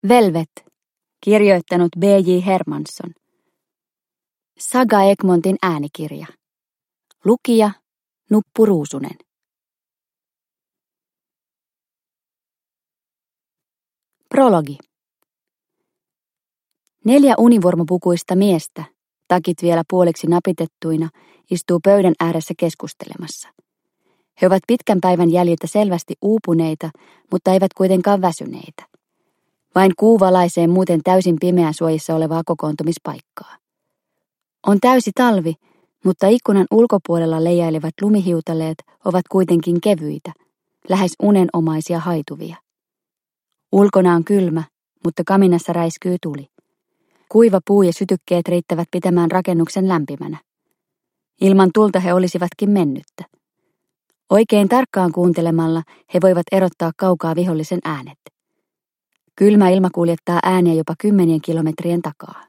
Velvet, kirjoittanut B.J. Hermansson. Saga Egmontin äänikirja. Lukija Nuppu Ruusunen. Prologi. 4 univormupukuista miestä, takit vielä puoliksi napitettuina, istuu pöydän ääressä keskustelemassa. He ovat pitkän päivän jäljiltä selvästi uupuneita, mutta eivät kuitenkaan väsyneitä. Vain kuu valaisee muuten täysin pimeän suojissa olevaa kokoontumispaikkaa. On täysi talvi, mutta ikkunan ulkopuolella leijailevat lumihiutaleet ovat kuitenkin kevyitä, lähes unenomaisia haituvia. Ulkona on kylmä, mutta kaminassa räiskyy tuli. Kuiva puu ja sytykkeet riittävät pitämään rakennuksen lämpimänä. Ilman tulta he olisivatkin mennyttä. Oikein tarkkaan kuuntelemalla he voivat erottaa kaukaa vihollisen äänet. Kylmä ilma kuljettaa ääniä jopa 10 kilometrien takaa.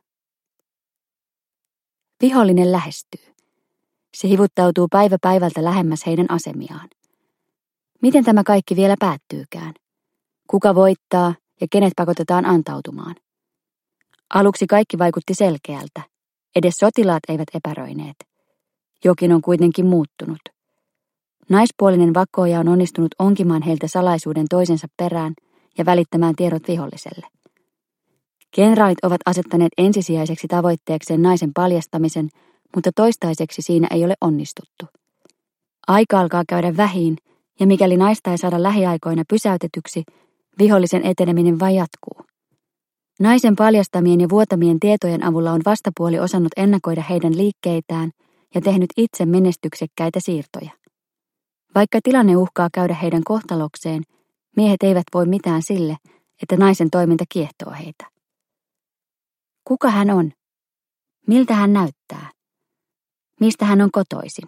Vihollinen lähestyy. Se hivuttautuu päivä päivältä lähemmäs heidän asemiaan. Miten tämä kaikki vielä päättyykään? Kuka voittaa ja kenet pakotetaan antautumaan? Aluksi kaikki vaikutti selkeältä. Edes sotilaat eivät epäröineet. Jokin on kuitenkin muuttunut. Naispuolinen vakoaja on onnistunut onkimaan heiltä salaisuuden toisensa perään ja välittämään tiedot viholliselle. Kenraalit ovat asettaneet ensisijaiseksi tavoitteekseen naisen paljastamisen, mutta toistaiseksi siinä ei ole onnistuttu. Aika alkaa käydä vähiin, ja mikäli naista ei saada lähiaikoina pysäytetyksi, vihollisen eteneminen vain jatkuu. Naisen paljastamien ja vuotamien tietojen avulla on vastapuoli osannut ennakoida heidän liikkeitään ja tehnyt itse menestyksekkäitä siirtoja. Vaikka tilanne uhkaa käydä heidän kohtalokseen, miehet eivät voi mitään sille, että naisen toiminta kiehtoo heitä. Kuka hän on? Miltä hän näyttää? Mistä hän on kotoisin?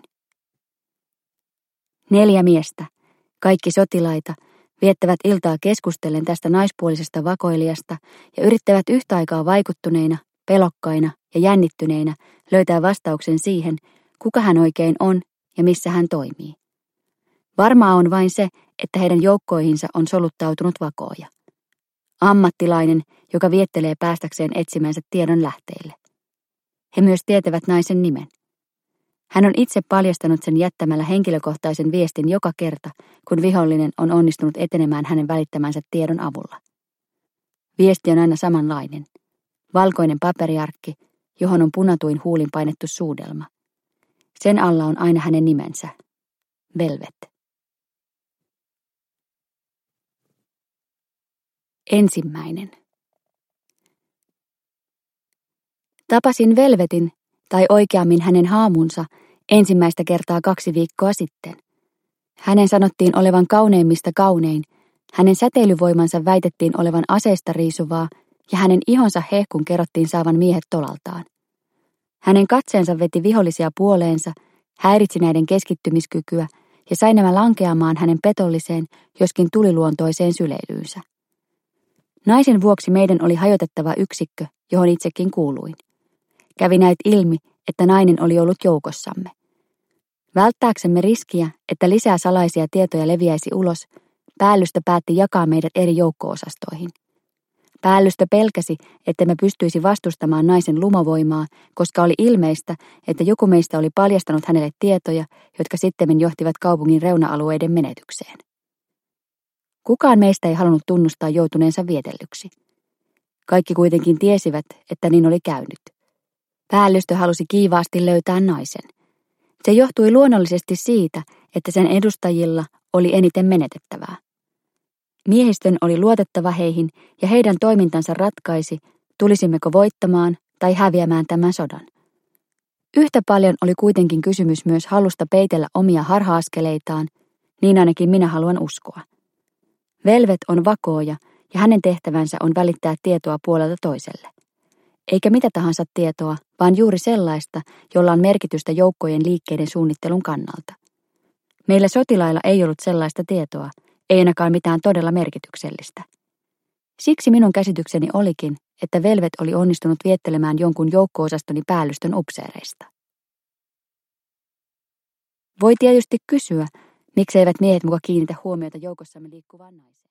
4 miestä, kaikki sotilaita, viettävät iltaa keskustellen tästä naispuolisesta vakoilijasta ja yrittävät yhtä aikaa vaikuttuneina, pelokkaina ja jännittyneinä löytää vastauksen siihen, kuka hän oikein on ja missä hän toimii. Varmaa on vain se, että heidän joukkoihinsa on soluttautunut vakooja. Ammattilainen, joka viettelee päästäkseen etsimänsä tiedon lähteille. He myös tietävät naisen nimen. Hän on itse paljastanut sen jättämällä henkilökohtaisen viestin joka kerta, kun vihollinen on onnistunut etenemään hänen välittämänsä tiedon avulla. Viesti on aina samanlainen. Valkoinen paperiarkki, johon on punatuin huulin painettu suudelma. Sen alla on aina hänen nimensä. Velvet. Ensimmäinen. Tapasin Velvetin, tai oikeammin hänen haamunsa, ensimmäistä kertaa 2 viikkoa sitten. Hänen sanottiin olevan kauneimmista kaunein, hänen säteilyvoimansa väitettiin olevan aseista riisuvaa ja hänen ihonsa hehkun kerrottiin saavan miehet tolaltaan. Hänen katseensa veti vihollisia puoleensa, häiritsi näiden keskittymiskykyä ja sai nämä lankeamaan hänen petolliseen, joskin tuliluontoiseen syleilyynsä. Naisen vuoksi meidän oli hajotettava yksikkö, johon itsekin kuuluin. Kävi näet ilmi, että nainen oli ollut joukossamme. Välttääksemme riskiä, että lisää salaisia tietoja leviäisi ulos, päällystö päätti jakaa meidät eri joukko-osastoihin. Päällystö pelkäsi, että me pystyisi vastustamaan naisen lumovoimaa, koska oli ilmeistä, että joku meistä oli paljastanut hänelle tietoja, jotka sittemmin johtivat kaupungin reuna-alueiden menetykseen. Kukaan meistä ei halunnut tunnustaa joutuneensa vietellyksi. Kaikki kuitenkin tiesivät, että niin oli käynyt. Päällystö halusi kiivaasti löytää naisen. Se johtui luonnollisesti siitä, että sen edustajilla oli eniten menetettävää. Miehistön oli luotettava heihin ja heidän toimintansa ratkaisi, tulisimmeko voittamaan tai häviämään tämän sodan. Yhtä paljon oli kuitenkin kysymys myös halusta peitellä omia harha-askeleitaan, niin ainakin minä haluan uskoa. Velvet on vakooja ja hänen tehtävänsä on välittää tietoa puolelta toiselle. Eikä mitä tahansa tietoa, vaan juuri sellaista, jolla on merkitystä joukkojen liikkeiden suunnittelun kannalta. Meillä sotilailla ei ollut sellaista tietoa, ei ainakaan mitään todella merkityksellistä. Siksi minun käsitykseni olikin, että Velvet oli onnistunut viettelemään jonkun joukko-osastoni päällystön upseereista. Voi tietysti kysyä, mikseivät miehet muka kiinnitä huomiota joukossamme liikkuvaan naiseen.